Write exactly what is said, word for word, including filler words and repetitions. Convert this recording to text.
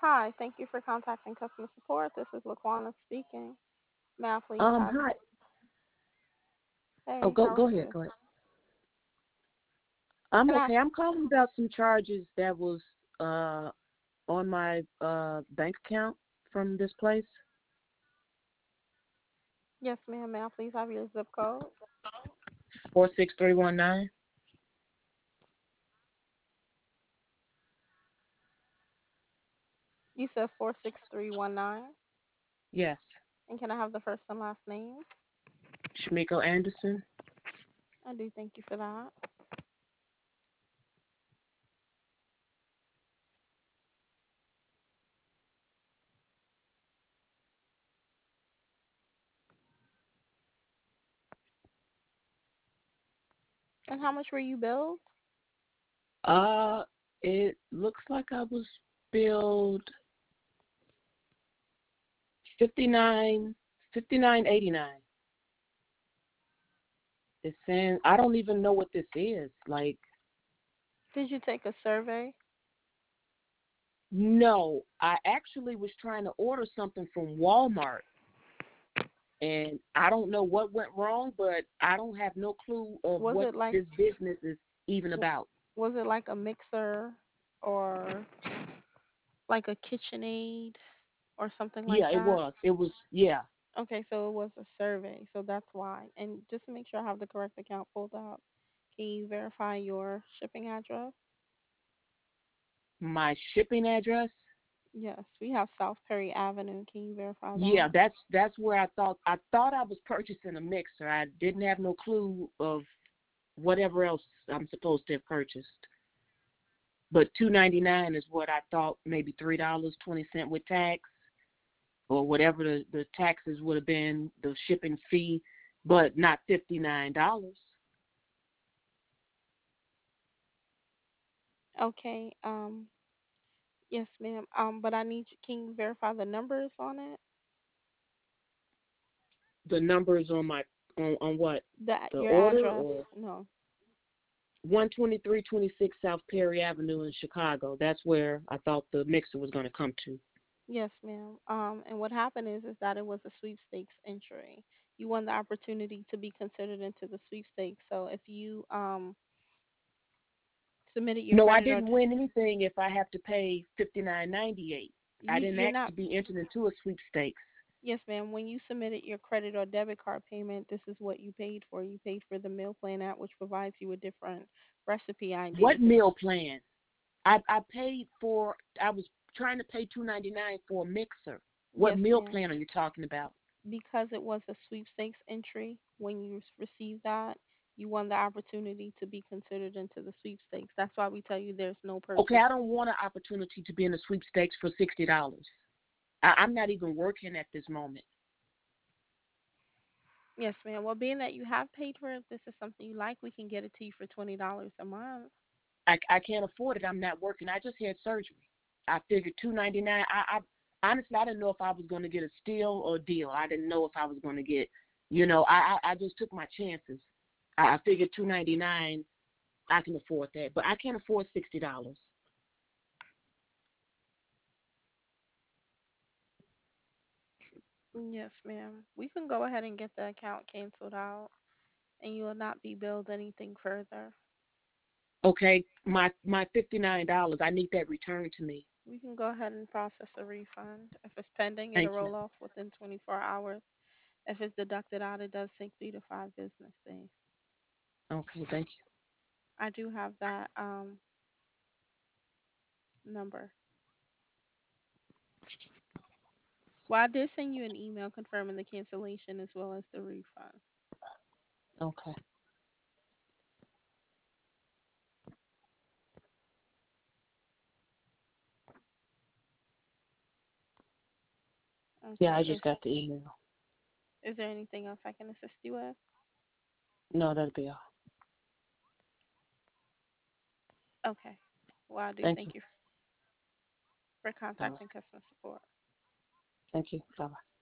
Hi, thank you for contacting customer support. This is Laquana speaking. May I please Um, have, hi. Oh, hey, go how are go ahead, you? go ahead. I'm Can I, okay. I'm calling about some charges that was uh on my uh bank account from this place. yes ma'am, may I please have your zip code? Four six three one nine. You said four six three one nine. Yes. And can I have the first and last name? Shmiko Anderson. I do thank you for that. And how much were you billed? Uh, it looks like I was billed fifty nine fifty nine eighty nine. It's saying I don't even know what this is. Like, Did you take a survey? no, I actually was trying to order something from Walmart, and I don't know what went wrong, but I don't have no clue of Was what it like this business is even w- about. was it like a mixer or like a KitchenAid or something like Yeah, it that? was. It was. Yeah, Okay, so it was a survey, so that's why. And just to make sure I have the correct account pulled up, can you verify your shipping address? my shipping address. Yes, we have South Perry Avenue. Can you verify Yeah, that? that's that's where I thought I thought I was purchasing a mixer. I didn't have no clue of whatever else I'm supposed to have purchased. But two ninety nine is what I thought. Maybe three dollars twenty cent with tax, or whatever the the taxes would have been, the shipping fee, but not fifty nine dollars. Okay. Um. Yes, ma'am. Um. But I need you. Can you verify the numbers on it? The numbers on my on on what, The the your order, address? or No. one twenty three twenty six South Perry Avenue in Chicago. That's where I thought the mixer was going to come to. Yes, ma'am. Um. And what happened is is that it was a sweepstakes entry. You won the opportunity to be considered into the sweepstakes. So if you um submitted your No, I credit or didn't win anything if I have to pay fifty nine ninety eight. I you didn't you're ask not. to be entered into a sweepstakes. Yes, ma'am. When you submitted your credit or debit card payment, this is what you paid for. You paid for the meal plan app, which provides you with different recipe What ideas. If meal plan? I I paid for. I was trying to pay two ninety nine for a mixer. What yes, meal ma'am. plan are you talking about? Because it was a sweepstakes entry, when you received that, you won the opportunity to be considered into the sweepstakes. That's why we tell you there's no Okay, purchase. I don't want an opportunity to be in a sweepstakes for sixty dollars. I'm not even working at this moment. Yes, ma'am. Well, being that you have paid for it, this is something you like, we can get it to you for twenty dollars a month. I I can't afford it. I'm not working. I just had surgery. I figured two ninety nine. I, I honestly I didn't know if I was going to get a steal or a deal. I didn't know if I was going to get, you know, I, I I just took my chances. I, I figured two ninety nine. I can afford that, but I can't afford sixty dollars. Yes, ma'am. We can go ahead and get the account canceled out, and you will not be billed anything further. Okay, my my fifty nine dollars. I need that returned to me. We can go ahead and process a refund. If it's pending, it'll Thank you. roll off within twenty-four hours. If it's deducted out, it does take three to five business days. Okay, thank you. I do have that um number. Well, I did send you an email confirming the cancellation as well as the refund. Okay. Yeah, Okay. I Is just got the email. is there anything else I can assist you with? No, that'll be all. Okay. Well, I do Thank you. thank you for Bye bye. contacting customer support. Thank you. Bye bye.